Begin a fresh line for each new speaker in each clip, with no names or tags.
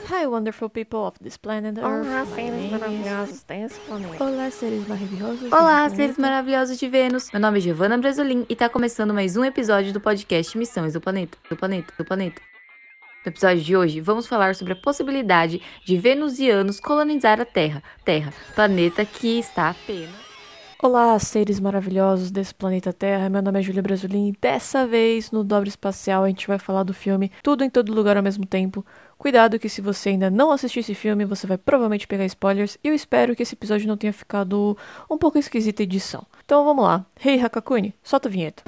Hi, wonderful people of this planet Earth.
Olá,
My
seres
name
maravilhosos desse planeta.
Olá, seres maravilhosos.
Olá,
desse
seres
planeta.
maravilhosos de Vênus. Meu nome é Giovanna Brasolin e tá começando mais um episódio do podcast Missões do Planeta. No episódio de hoje, vamos falar sobre a possibilidade de venusianos colonizar a Terra, planeta que está apenas...
Olá, seres maravilhosos desse planeta Terra. Meu nome é Júlia Brasolin e dessa vez, no Dobre Espacial, a gente vai falar do filme Tudo em Todo Lugar ao Mesmo Tempo. Cuidado que se você ainda não assistiu esse filme, você vai provavelmente pegar spoilers e eu espero que esse episódio não tenha ficado um pouco esquisito a edição. Então vamos lá. Hey, Hakakuni, solta a vinheta.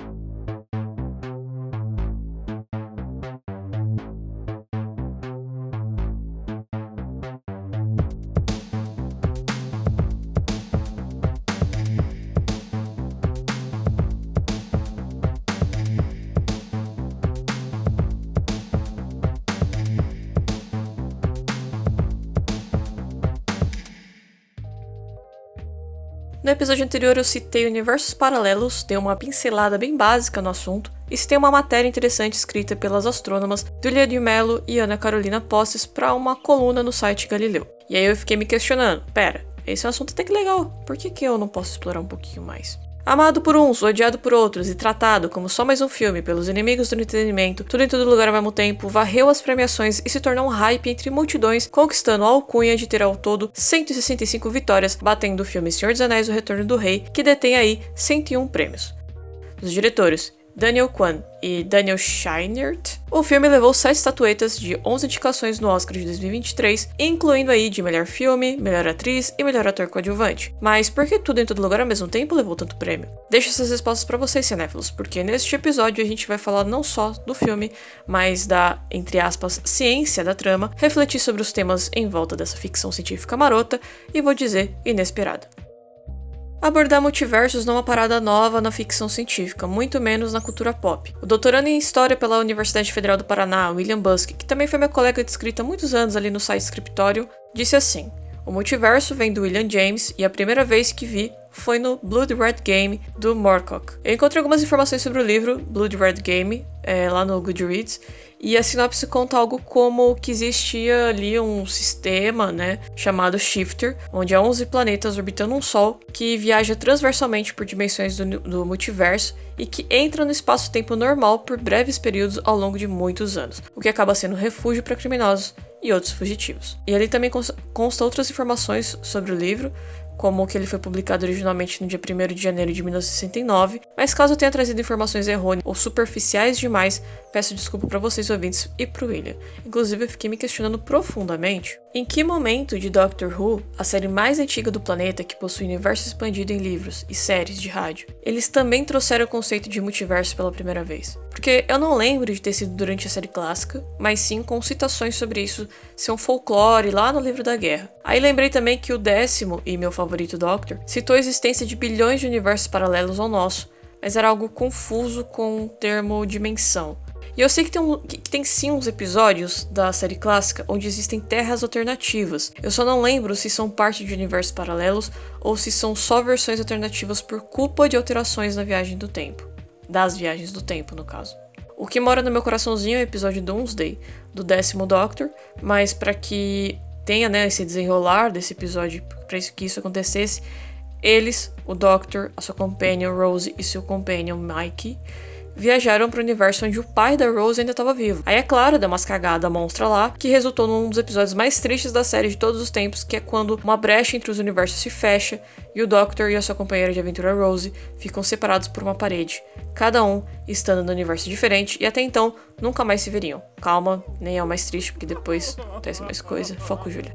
No episódio anterior eu citei universos paralelos, dei uma pincelada bem básica no assunto, e citei uma matéria interessante escrita pelas astrônomas Julia de Mello e Ana Carolina Posses para uma coluna no site Galileu. E aí eu fiquei me questionando, pera, esse é um assunto até que legal, por que eu não posso explorar um pouquinho mais? Amado por uns, odiado por outros e tratado como só mais um filme pelos inimigos do entretenimento, tudo em todo lugar ao mesmo tempo, varreu as premiações e se tornou um hype entre multidões, conquistando a alcunha de ter ao todo 165 vitórias, batendo o filme Senhor dos Anéis: O Retorno do Rei, que detém aí 101 prêmios. Os diretores Daniel Kwan e Daniel Scheinert, o filme levou 7 estatuetas de 11 indicações no Oscar de 2023, incluindo aí de melhor filme, melhor atriz e melhor ator coadjuvante. Mas por que Tudo em Todo Lugar ao Mesmo Tempo levou tanto prêmio? Deixo essas respostas para vocês, cinéfilos, porque neste episódio a gente vai falar não só do filme, mas da, entre aspas, ciência da trama, refletir sobre os temas em volta dessa ficção científica marota e, vou dizer, inesperada. Abordar multiversos não é uma parada nova na ficção científica, muito menos na cultura pop. O doutorando em História pela Universidade Federal do Paraná, William Busk, que também foi meu colega de escrita há muitos anos ali no site Scriptório, disse assim: o multiverso vem do William James e a primeira vez que vi foi no Blood Red Game do Moorcock. Eu encontrei algumas informações sobre o livro Blood Red Game lá no Goodreads, e a sinopse conta algo como que existia ali um sistema, chamado Shifter, onde há 11 planetas orbitando um Sol, que viaja transversalmente por dimensões do multiverso e que entra no espaço-tempo normal por breves períodos ao longo de muitos anos, o que acaba sendo refúgio para criminosos e outros fugitivos. E ali também consta outras informações sobre o livro, como que ele foi publicado originalmente no dia 1º de janeiro de 1969, mas caso eu tenha trazido informações errôneas ou superficiais demais, peço desculpa para vocês ouvintes e pro William. Inclusive eu fiquei me questionando profundamente em que momento de Doctor Who, a série mais antiga do planeta que possui universo expandido em livros e séries de rádio, eles também trouxeram o conceito de multiverso pela primeira vez. Porque eu não lembro de ter sido durante a série clássica, mas sim com citações sobre isso ser um folclore lá no livro da guerra. Aí lembrei também que o 10º e meu favorito Doctor citou a existência de bilhões de universos paralelos ao nosso, mas era algo confuso com o termo dimensão. E eu sei que tem sim uns episódios da série clássica onde existem terras alternativas. Eu só não lembro se são parte de universos paralelos ou se são só versões alternativas por culpa de alterações na viagem do tempo. Das viagens do tempo, no caso. O que mora no meu coraçãozinho é o episódio Doomsday, do 10º Doctor, mas para que tenha esse desenrolar desse episódio, para que isso acontecesse, eles, o Doctor, a sua companion Rose e seu companion Mikey, viajaram para o universo onde o pai da Rose ainda estava vivo. Aí é claro, deu umas cagadas monstra lá, que resultou num dos episódios mais tristes da série de todos os tempos, que é quando uma brecha entre os universos se fecha e o Doctor e a sua companheira de aventura Rose ficam separados por uma parede, cada um estando no universo diferente e até então nunca mais se veriam. Calma, nem é o mais triste, porque depois acontece mais coisa. Foco, Júlia.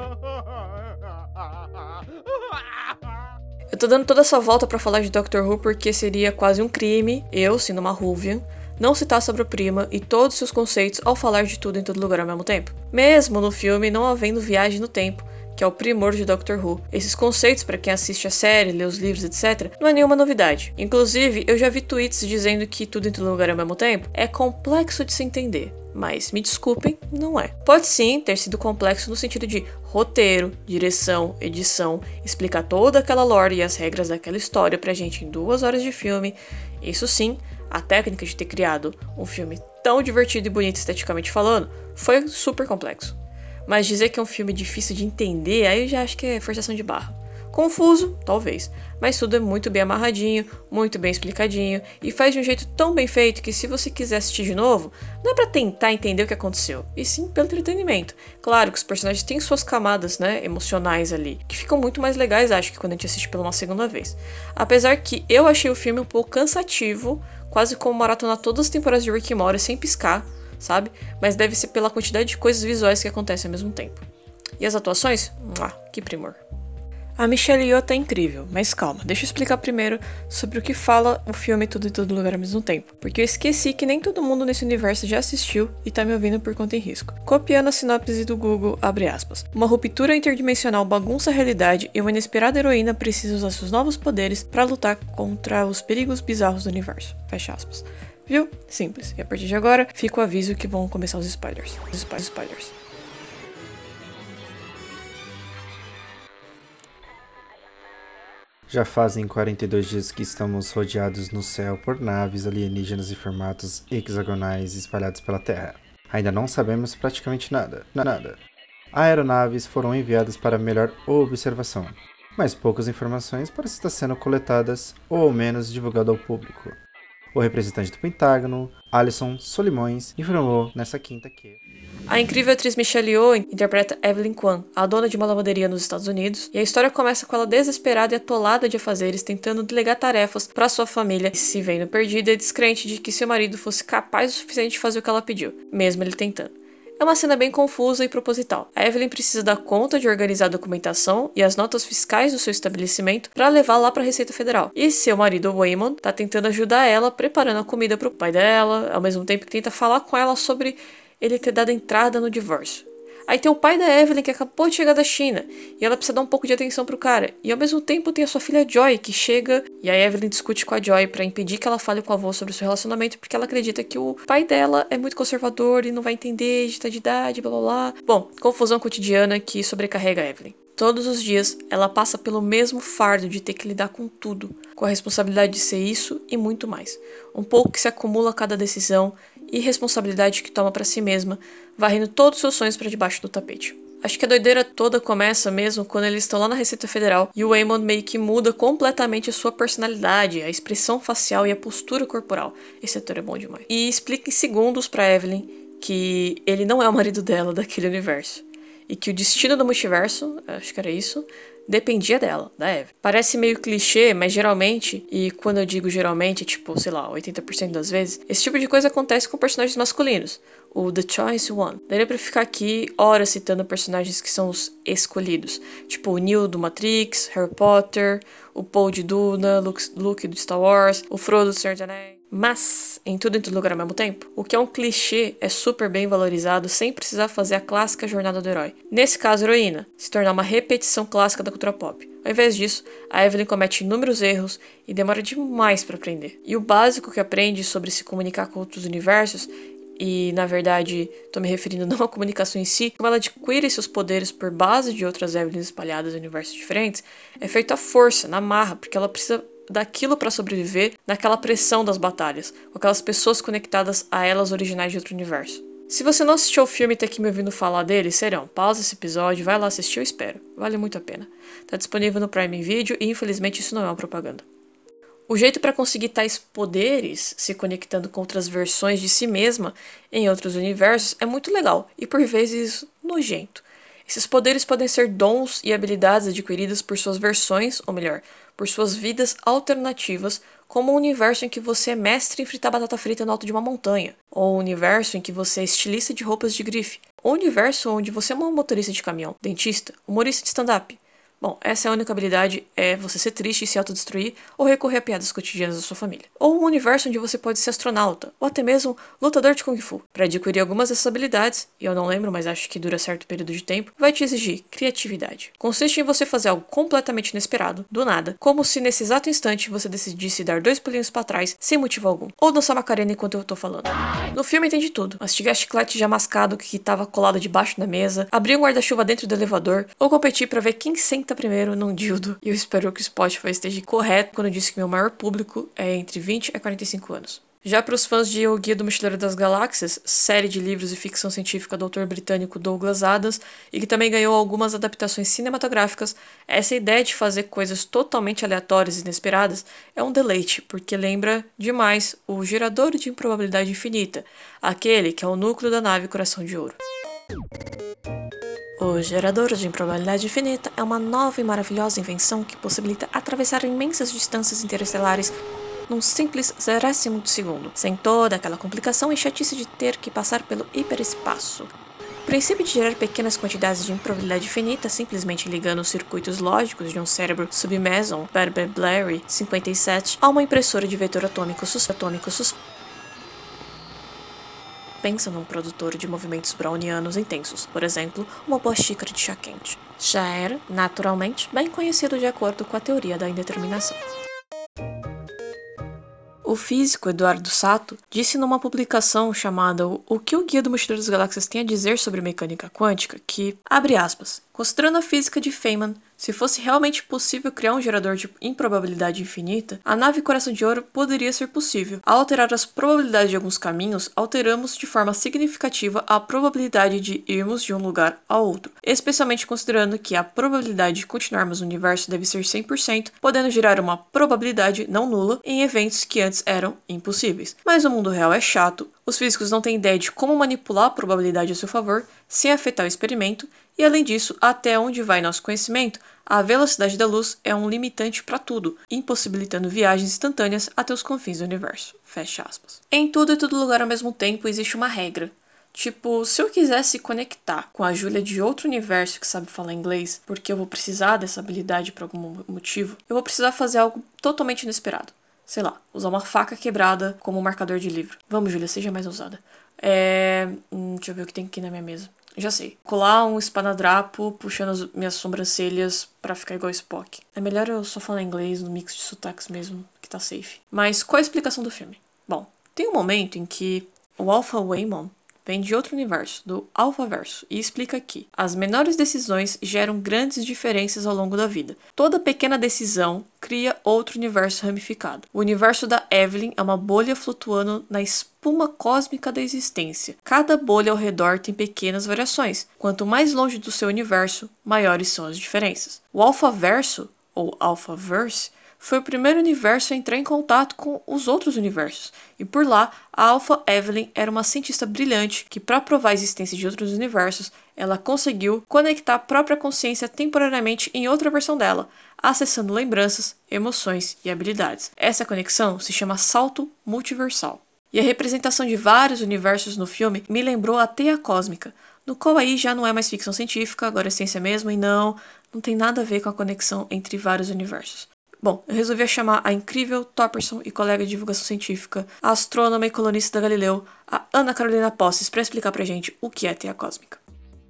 Eu tô dando toda essa volta pra falar de Doctor Who porque seria quase um crime, eu, sendo uma Whovian, não citar sobre a prima e todos seus conceitos ao falar de tudo em todo lugar ao mesmo tempo. Mesmo no filme não havendo viagem no tempo, que é o primor de Doctor Who. Esses conceitos, para quem assiste a série, lê os livros, etc., não é nenhuma novidade. Inclusive, eu já vi tweets dizendo que tudo em todo lugar ao mesmo tempo é complexo de se entender. Mas, me desculpem, não é. Pode sim ter sido complexo no sentido de roteiro, direção, edição, explicar toda aquela lore e as regras daquela história pra gente em 2 horas de filme. Isso sim, a técnica de ter criado um filme tão divertido e bonito esteticamente falando foi super complexo. Mas dizer que é um filme difícil de entender, aí eu já acho que é forçação de barra. Confuso, talvez, mas tudo é muito bem amarradinho, muito bem explicadinho e faz de um jeito tão bem feito que se você quiser assistir de novo, não é pra tentar entender o que aconteceu, e sim pelo entretenimento. Claro que os personagens têm suas camadas, emocionais ali, que ficam muito mais legais, acho que quando a gente assiste pela uma segunda vez. Apesar que eu achei o filme um pouco cansativo, quase como maratonar todas as temporadas de Rick and Morty sem piscar, sabe? Mas deve ser pela quantidade de coisas visuais que acontecem ao mesmo tempo. E as atuações? Que primor. A Michelle Yeoh tá incrível, mas calma, deixa eu explicar primeiro sobre o que fala o filme Tudo em Todo Lugar ao mesmo tempo, porque eu esqueci que nem todo mundo nesse universo já assistiu e tá me ouvindo por conta em risco. Copiando a sinopse do Google, abre aspas. Uma ruptura interdimensional bagunça a realidade e uma inesperada heroína precisa usar seus novos poderes para lutar contra os perigos bizarros do universo. Fecha aspas. Viu? Simples. E a partir de agora, fica o aviso que vão começar os spoilers. Spoilers.
Já fazem 42 dias que estamos rodeados no céu por naves alienígenas em formatos hexagonais espalhados pela Terra. Ainda não sabemos praticamente nada. Aeronaves foram enviadas para melhor observação, mas poucas informações parecem estar sendo coletadas ou ao menos divulgadas ao público. O representante do Pentágono, Alison Solimões, informou nesta quinta que
a incrível atriz Michelle Yeoh interpreta Evelyn Kwan, a dona de uma lavanderia nos Estados Unidos, e a história começa com ela desesperada e atolada de afazeres, tentando delegar tarefas para sua família, se vendo perdida e descrente de que seu marido fosse capaz o suficiente de fazer o que ela pediu, mesmo ele tentando. É uma cena bem confusa e proposital. A Evelyn precisa dar conta de organizar a documentação e as notas fiscais do seu estabelecimento para levar lá para a Receita Federal. E seu marido, Waymond, tá tentando ajudar ela, preparando a comida pro pai dela, ao mesmo tempo que tenta falar com ela sobre ele ter dado entrada no divórcio. Aí tem o pai da Evelyn que acabou de chegar da China e ela precisa dar um pouco de atenção pro cara. E ao mesmo tempo tem a sua filha Joy que chega e a Evelyn discute com a Joy pra impedir que ela fale com o avô sobre o seu relacionamento porque ela acredita que o pai dela é muito conservador e não vai entender, de idade, blá blá blá. Bom, confusão cotidiana que sobrecarrega a Evelyn. Todos os dias, ela passa pelo mesmo fardo de ter que lidar com tudo, com a responsabilidade de ser isso e muito mais. Um pouco que se acumula a cada decisão e responsabilidade que toma pra si mesma, varrendo todos os seus sonhos pra debaixo do tapete. Acho que a doideira toda começa mesmo quando eles estão lá na Receita Federal e o Waymond meio que muda completamente a sua personalidade, a expressão facial e a postura corporal. Esse ator é bom demais. E explica em segundos pra Evelyn que ele não é o marido dela daquele universo. E que o destino do multiverso, acho que era isso, dependia dela, da Eve. Parece meio clichê, mas geralmente, e quando eu digo geralmente, tipo, sei lá, 80% das vezes, esse tipo de coisa acontece com personagens masculinos. O The Choice One. Daria pra ficar aqui horas citando personagens que são os escolhidos. Tipo o Neo do Matrix, Harry Potter, o Paul de Duna, Luke do Star Wars, o Frodo do Senhor dos Anéis. Mas, em tudo lugar ao mesmo tempo, o que é um clichê é super bem valorizado sem precisar fazer a clássica jornada do herói. Nesse caso, a heroína, se tornar uma repetição clássica da cultura pop. Ao invés disso, a Evelyn comete inúmeros erros e demora demais para aprender. E o básico que aprende sobre se comunicar com outros universos, e na verdade, tô me referindo não à comunicação em si, como ela adquire seus poderes por base de outras Evelyns espalhadas em universos diferentes, é feito à força, na marra, porque ela precisa daquilo para sobreviver naquela pressão das batalhas, com aquelas pessoas conectadas a elas originais de outro universo. Se você não assistiu o filme e tá aqui me ouvindo falar dele, serão, pausa esse episódio, vai lá assistir, eu espero. Vale muito a pena. Tá disponível no Prime Video e infelizmente isso não é uma propaganda. O jeito para conseguir tais poderes, se conectando com outras versões de si mesma em outros universos, é muito legal e por vezes nojento. Esses poderes podem ser dons e habilidades adquiridas por suas versões, ou melhor, por suas vidas alternativas, como um universo em que você é mestre em fritar batata frita no alto de uma montanha, ou um universo em que você é estilista de roupas de grife, ou um universo onde você é um motorista de caminhão, dentista, humorista de stand-up. Bom, essa é a única habilidade, é você ser triste e se autodestruir ou recorrer a piadas cotidianas da sua família. Ou um universo onde você pode ser astronauta, ou até mesmo lutador de Kung Fu. Para adquirir algumas dessas habilidades, e eu não lembro, mas acho que dura certo período de tempo, vai te exigir criatividade. Consiste em você fazer algo completamente inesperado, do nada, como se nesse exato instante você decidisse dar 2 pulinhos para trás, sem motivo algum. Ou dançar Macarena enquanto eu tô falando. No filme tem de tudo. Mastigar chiclete já mascado que tava colado debaixo da mesa, abrir um guarda-chuva dentro do elevador, ou competir para ver quem senta primeiro num dildo. E eu espero que o Spotify esteja correto quando eu disse que meu maior público é entre 20 a 45 anos. Já para os fãs de O Guia do Mochileiro das Galáxias, série de livros e ficção científica do autor britânico Douglas Adams, e que também ganhou algumas adaptações cinematográficas, essa ideia de fazer coisas totalmente aleatórias e inesperadas é um deleite, porque lembra demais o gerador de improbabilidade infinita, aquele que é o núcleo da nave Coração de Ouro. O gerador de improbabilidade infinita é uma nova e maravilhosa invenção que possibilita atravessar imensas distâncias interestelares num simples 0º de segundo, sem toda aquela complicação e chatice de ter que passar pelo hiperespaço. O princípio de gerar pequenas quantidades de improbabilidade infinita simplesmente ligando os circuitos lógicos de um cérebro submeson Berber-Blairy 57 a uma impressora de vetor atômico pensa num produtor de movimentos brownianos intensos, por exemplo, uma boa xícara de chá quente. Já era, naturalmente, bem conhecido de acordo com a teoria da indeterminação. O físico Eduardo Sato disse numa publicação chamada O que o Guia do Mochileiro das Galáxias tem a dizer sobre mecânica quântica que, abre aspas, considerando a física de Feynman, se fosse realmente possível criar um gerador de improbabilidade infinita, a nave Coração de Ouro poderia ser possível. Ao alterar as probabilidades de alguns caminhos, alteramos de forma significativa a probabilidade de irmos de um lugar a outro, especialmente considerando que a probabilidade de continuarmos no universo deve ser 100%, podendo gerar uma probabilidade não nula em eventos que antes eram impossíveis. Mas o mundo real é chato, os físicos não têm ideia de como manipular a probabilidade a seu favor, sem afetar o experimento, e além disso, até onde vai nosso conhecimento, a velocidade da luz é um limitante para tudo, impossibilitando viagens instantâneas até os confins do universo. Fecha aspas. Em tudo e todo lugar ao mesmo tempo existe uma regra. Tipo, se eu quisesse conectar com a Júlia de outro universo que sabe falar inglês, porque eu vou precisar dessa habilidade por algum motivo, eu vou precisar fazer algo totalmente inesperado. Sei lá, usar uma faca quebrada como marcador de livro. Vamos, Júlia, seja mais ousada. Deixa eu ver o que tem aqui na minha mesa. Já sei. Colar um espanadrapo puxando as minhas sobrancelhas pra ficar igual Spock. É melhor eu só falar inglês no mix de sotaques mesmo, que tá safe. Mas qual a explicação do filme? Bom, tem um momento em que o Alpha Waymon vem de outro universo, do Alphaverso, e explica que as menores decisões geram grandes diferenças ao longo da vida. Toda pequena decisão cria outro universo ramificado. O universo da Evelyn é uma bolha flutuando na espuma cósmica da existência. Cada bolha ao redor tem pequenas variações. Quanto mais longe do seu universo, maiores são as diferenças. O Alphaverso, ou Alphaverse, foi o primeiro universo a entrar em contato com os outros universos, e por lá, a Alpha Evelyn era uma cientista brilhante que, para provar a existência de outros universos, ela conseguiu conectar a própria consciência temporariamente em outra versão dela, acessando lembranças, emoções e habilidades. Essa conexão se chama salto multiversal. E a representação de vários universos no filme me lembrou a teia cósmica, no qual aí já não é mais ficção científica, agora é ciência mesmo, e não tem nada a ver com a conexão entre vários universos. Bom, eu resolvi chamar a incrível Topperson e colega de divulgação científica, a astrônoma e colunista da Galileu, a Ana Carolina Posses, para explicar pra gente o que é teia cósmica.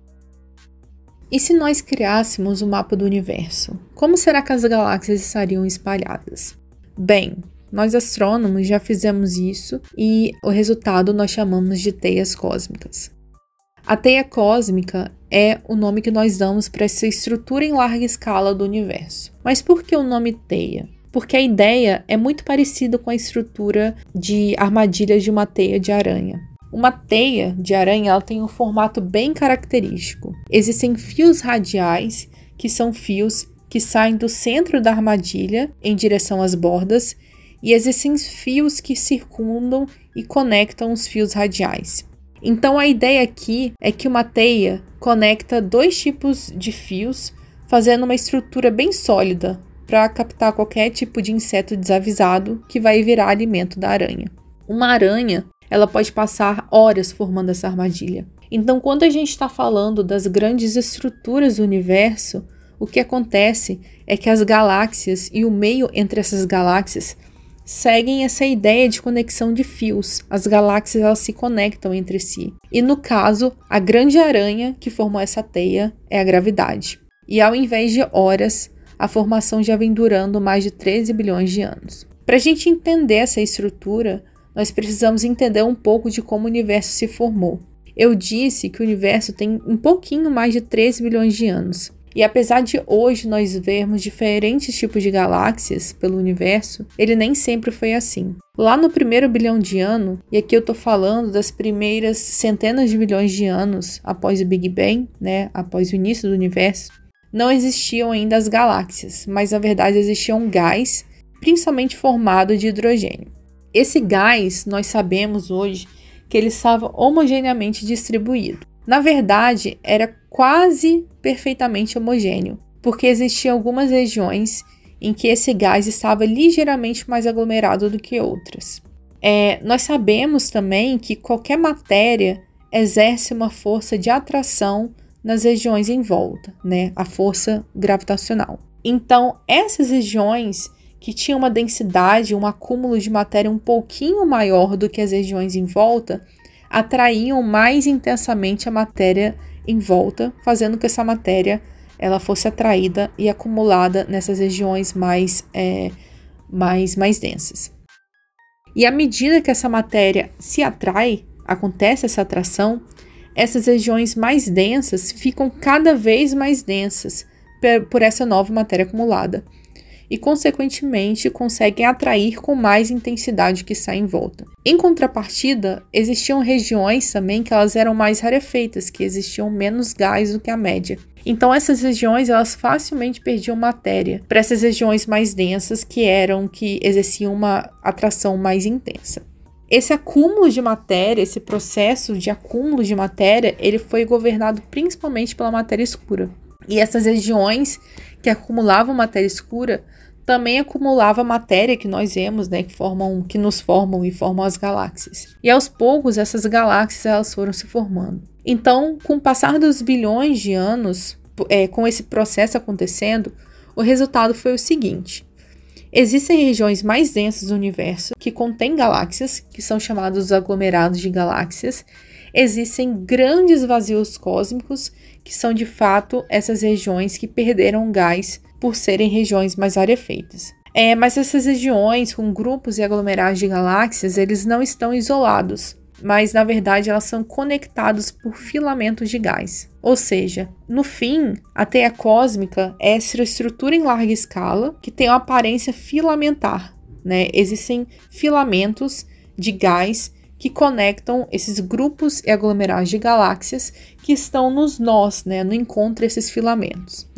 E se nós criássemos o mapa do universo? Como será que as galáxias estariam espalhadas? Bem, nós astrônomos já fizemos isso e o resultado nós chamamos de teias cósmicas. A teia cósmica é o nome que nós damos para essa estrutura em larga escala do universo. Mas por que o nome teia? Porque a ideia é muito parecida com a estrutura de armadilhas de uma teia de aranha. Uma teia de aranha ela tem um formato bem característico. Existem fios radiais, que são fios que saem do centro da armadilha em direção às bordas, e existem fios que circundam e conectam os fios radiais. Então a ideia aqui é que uma teia conecta dois tipos de fios, fazendo uma estrutura bem sólida para captar qualquer tipo de inseto desavisado que vai virar alimento da aranha. Uma aranha, ela pode passar horas formando essa armadilha. Então quando a gente está falando das grandes estruturas do universo, o que acontece é que as galáxias e o meio entre essas galáxias seguem essa ideia de conexão de fios. As galáxias elas se conectam entre si. E no caso, a grande aranha que formou essa teia é a gravidade. E ao invés de horas, a formação já vem durando mais de 13 bilhões de anos. Para a gente entender essa estrutura, nós precisamos entender um pouco de como o universo se formou. Eu disse que o universo tem um pouquinho mais de 13 bilhões de anos. E apesar de hoje nós vermos diferentes tipos de galáxias pelo universo, ele nem sempre foi assim. Lá no primeiro bilhão de ano, e aqui eu tô falando das primeiras centenas de bilhões de anos após o Big Bang, né, após o início do universo, não existiam ainda as galáxias, mas na verdade existia um gás, principalmente formado de hidrogênio. Esse gás, nós sabemos hoje que ele estava homogeneamente distribuído. Na verdade, era quase perfeitamente homogêneo, porque existiam algumas regiões em que esse gás estava ligeiramente mais aglomerado do que outras. Nós sabemos também que qualquer matéria exerce uma força de atração nas regiões em volta, né? A força gravitacional. Então, essas regiões que tinham uma densidade, um acúmulo de matéria um pouquinho maior do que as regiões em volta, atraíam mais intensamente a matéria em volta, fazendo que essa matéria ela fosse atraída e acumulada nessas regiões mais densas. E à medida que essa matéria se atrai, acontece essa atração, essas regiões mais densas ficam cada vez mais densas por essa nova matéria acumulada e, consequentemente, conseguem atrair com mais intensidade que está em volta. Em contrapartida, existiam regiões também que elas eram mais rarefeitas, que existiam menos gás do que a média. Então, essas regiões elas facilmente perdiam matéria para essas regiões mais densas que exerciam uma atração mais intensa. Esse acúmulo de matéria, esse processo de acúmulo de matéria, ele foi governado principalmente pela matéria escura. E essas regiões que acumulavam matéria escura também acumulavam matéria que nós vemos, né, que nos formam e formam as galáxias. E aos poucos essas galáxias elas foram se formando. Então, com o passar dos bilhões de anos, com esse processo acontecendo, o resultado foi o seguinte: existem regiões mais densas do universo que contêm galáxias, que são chamados aglomerados de galáxias. Existem grandes vazios cósmicos, que são de fato essas regiões que perderam gás por serem regiões mais rarefeitas. Mas essas regiões com grupos e aglomerados de galáxias, eles não estão isolados, mas na verdade elas são conectados por filamentos de gás. Ou seja, no fim, a teia cósmica é essa estrutura em larga escala que tem uma aparência filamentar, né? Existem filamentos de gás que conectam esses grupos e aglomerados de galáxias que estão nos nós, né? No encontro desses filamentos.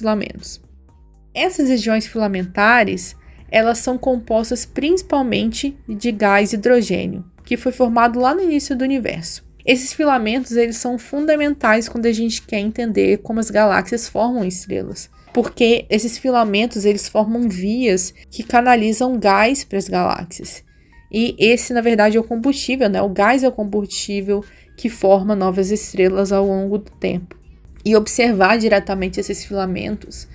Essas regiões filamentares, elas são compostas principalmente de gás hidrogênio, que foi formado lá no início do universo. Esses filamentos eles são fundamentais quando a gente quer entender como as galáxias formam estrelas, porque esses filamentos eles formam vias que canalizam gás para as galáxias. E esse, na verdade, é o combustível, né? O gás é o combustível que forma novas estrelas ao longo do tempo. E observar diretamente esses filamentos,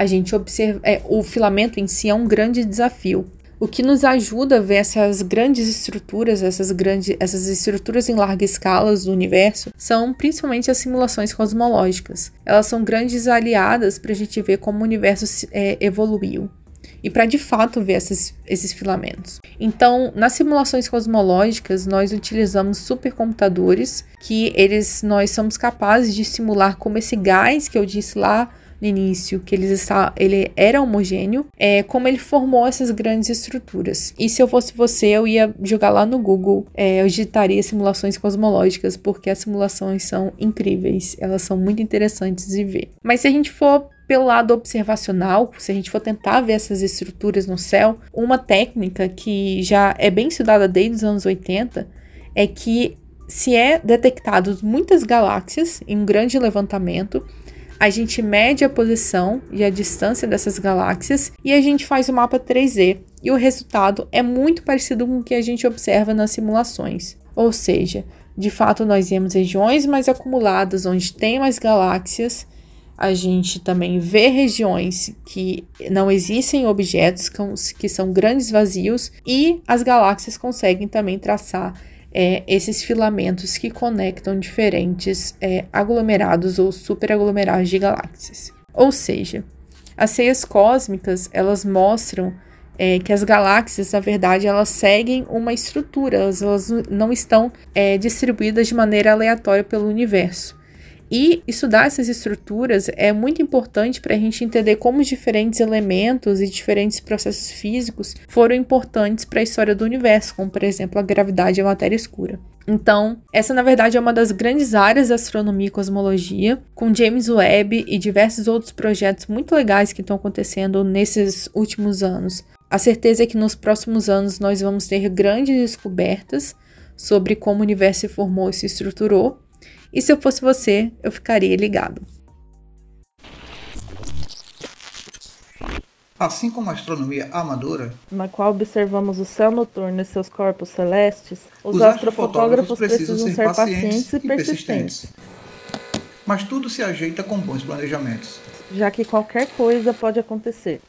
o filamento em si é um grande desafio. O que nos ajuda a ver essas grandes estruturas, essas estruturas em larga escala do universo, são principalmente as simulações cosmológicas. Elas são grandes aliadas para a gente ver como o universo evoluiu e para de fato ver esses filamentos. Então, nas simulações cosmológicas, nós utilizamos supercomputadores nós somos capazes de simular como esse gás que eu disse lá no início, que ele era homogêneo, como ele formou essas grandes estruturas. E se eu fosse você, eu ia jogar lá no Google, eu digitaria simulações cosmológicas, porque as simulações são incríveis, elas são muito interessantes de ver. Mas se a gente for pelo lado observacional, se a gente for tentar ver essas estruturas no céu, uma técnica que já é bem estudada desde os anos 80 é que se detectados muitas galáxias em um grande levantamento, a gente mede a posição e a distância dessas galáxias e a gente faz o mapa 3D. E o resultado é muito parecido com o que a gente observa nas simulações. Ou seja, de fato nós vemos regiões mais acumuladas onde tem mais galáxias. A gente também vê regiões que não existem objetos, que são grandes vazios. E as galáxias conseguem também traçar esses filamentos que conectam diferentes aglomerados ou superaglomerados de galáxias. Ou seja, as teias cósmicas, elas mostram que as galáxias, na verdade, elas seguem uma estrutura, elas não estão distribuídas de maneira aleatória pelo universo. E estudar essas estruturas é muito importante para a gente entender como os diferentes elementos e diferentes processos físicos foram importantes para a história do universo, como, por exemplo, a gravidade e a matéria escura. Então, essa, na verdade, é uma das grandes áreas da astronomia e cosmologia, com James Webb e diversos outros projetos muito legais que estão acontecendo nesses últimos anos. A certeza é que nos próximos anos nós vamos ter grandes descobertas sobre como o universo se formou e se estruturou. E se eu fosse você, eu ficaria ligado.
Assim como a astronomia amadora,
na qual observamos o céu noturno e seus corpos celestes, os
astrofotógrafos
astrofotógrafos precisam ser pacientes e persistentes,
mas tudo se ajeita com bons planejamentos.
já que qualquer coisa pode acontecer.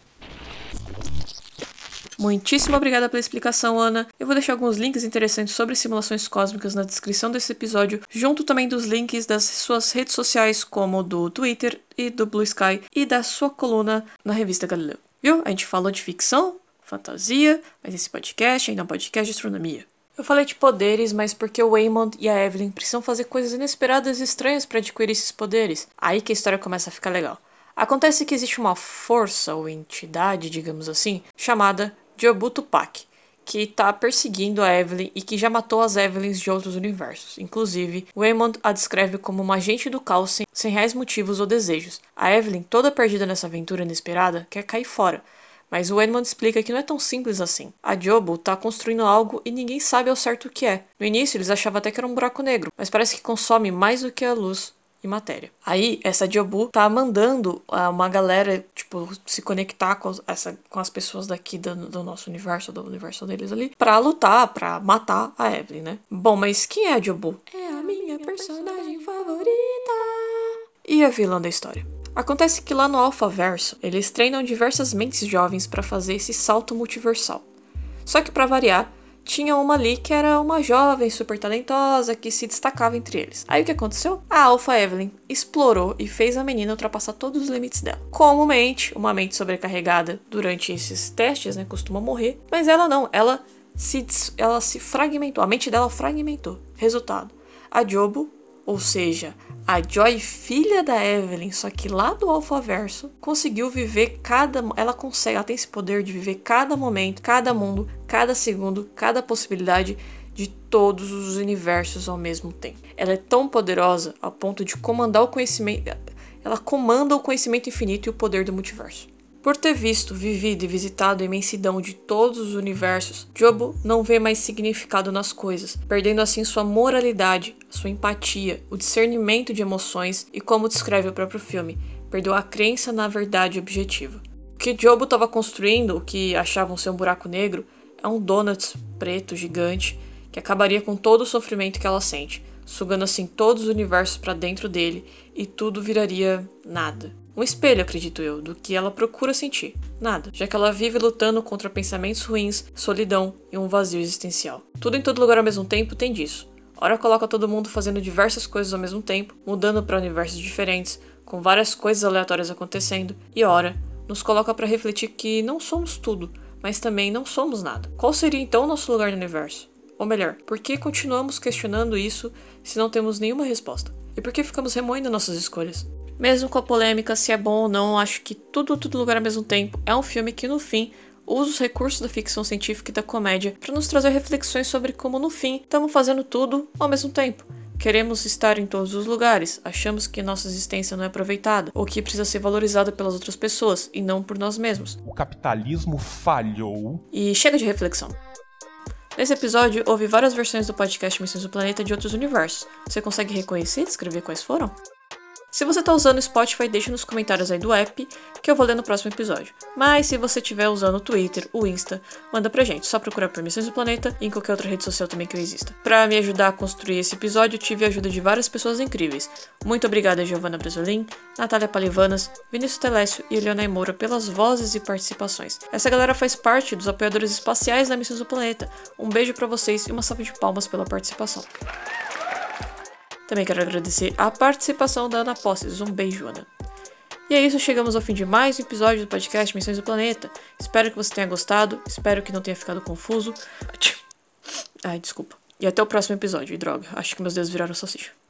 Muitíssimo obrigada pela explicação, Ana. Eu vou deixar alguns links interessantes sobre simulações cósmicas na descrição desse episódio, junto também dos links das suas redes sociais, como do Twitter e do Blue Sky, e da sua coluna na revista Galileu. Viu? A gente falou de ficção, fantasia, mas esse podcast ainda é um podcast de astronomia. Eu falei de poderes, mas porque o Waymond e a Evelyn precisam fazer coisas inesperadas e estranhas para adquirir esses poderes. Aí que a história começa a ficar legal. Acontece que existe uma força ou entidade, digamos assim, chamada Jobu Tupac, que tá perseguindo a Evelyn e que já matou as Evelyns de outros universos. Inclusive, Waymond a descreve como uma agente do caos sem reais motivos ou desejos. A Evelyn, toda perdida nessa aventura inesperada, quer cair fora. Mas o Waymond explica que não é tão simples assim. A Jobu tá construindo algo e ninguém sabe ao certo o que é. No início, eles achavam até que era um buraco negro, mas parece que consome mais do que a luz e matéria. Aí, essa Jobu tá mandando uma galera, se conectar com as pessoas daqui do nosso universo, do universo deles ali, pra lutar, pra matar a Evelyn, né? Bom, mas quem é a Jobu? É a minha personagem favorita! E a vilã da história? Acontece que lá no Alphaverso, eles treinam diversas mentes jovens pra fazer esse salto multiversal. Só que, pra variar, tinha uma ali que era uma jovem super talentosa que se destacava entre eles. Aí o que aconteceu? A Alpha Evelyn explorou e fez a menina ultrapassar todos os limites dela. Comumente, uma mente sobrecarregada durante esses testes, né, costuma morrer, mas ela não, ela se fragmentou, a mente dela fragmentou. Resultado, a Jobu, ou seja, a Joy, filha da Evelyn, só que lá do Alphaverso, conseguiu viver ela tem esse poder de viver cada momento, cada mundo, cada segundo, cada possibilidade de todos os universos ao mesmo tempo. Ela é tão poderosa ao ponto de comandar o conhecimento. Ela comanda o conhecimento infinito e o poder do multiverso. Por ter visto, vivido e visitado a imensidão de todos os universos, Jobu não vê mais significado nas coisas, perdendo assim sua moralidade, sua empatia, o discernimento de emoções e, como descreve o próprio filme, perdeu a crença na verdade objetiva. O que Jobu estava construindo, o que achavam ser um buraco negro, é um donut preto gigante que acabaria com todo o sofrimento que ela sente, sugando assim todos os universos para dentro dele e tudo viraria nada. Um espelho, acredito eu, do que ela procura sentir. Nada, já que ela vive lutando contra pensamentos ruins, solidão e um vazio existencial. Tudo em todo lugar ao mesmo tempo tem disso. Ora coloca todo mundo fazendo diversas coisas ao mesmo tempo, mudando para universos diferentes, com várias coisas aleatórias acontecendo, e ora nos coloca para refletir que não somos tudo, mas também não somos nada. Qual seria então o nosso lugar no universo? Ou melhor, por que continuamos questionando isso se não temos nenhuma resposta? E por que ficamos remoendo nossas escolhas? Mesmo com a polêmica se é bom ou não, acho que Tudo Lugar ao Mesmo Tempo é um filme que, no fim, usa os recursos da ficção científica e da comédia para nos trazer reflexões sobre como, no fim, estamos fazendo tudo ao mesmo tempo. Queremos estar em todos os lugares, achamos que nossa existência não é aproveitada, ou que precisa ser valorizada pelas outras pessoas, e não por nós mesmos.
O capitalismo falhou.
E chega de reflexão. Nesse episódio, houve várias versões do podcast Missões do Planeta de outros universos. Você consegue reconhecer e descrever quais foram? Se você tá usando o Spotify, deixa nos comentários aí do app, que eu vou ler no próximo episódio. Mas se você estiver usando o Twitter, o Insta, manda pra gente. Só procurar por Missões do Planeta e em qualquer outra rede social também que eu exista. Pra me ajudar a construir esse episódio, tive a ajuda de várias pessoas incríveis. Muito obrigada a Giovanna Bresolin, Natália Palivanas, Vinícius Telécio e Leonai Moura pelas vozes e participações. Essa galera faz parte dos apoiadores espaciais da Missões do Planeta. Um beijo pra vocês e uma salva de palmas pela participação. Também quero agradecer a participação da Ana Posses. Um beijo, Ana. E é isso, chegamos ao fim de mais um episódio do podcast Missões do Planeta. Espero que você tenha gostado, espero que não tenha ficado confuso. Ai, desculpa. E até o próximo episódio. E droga, acho que meus dedos viraram salsicha.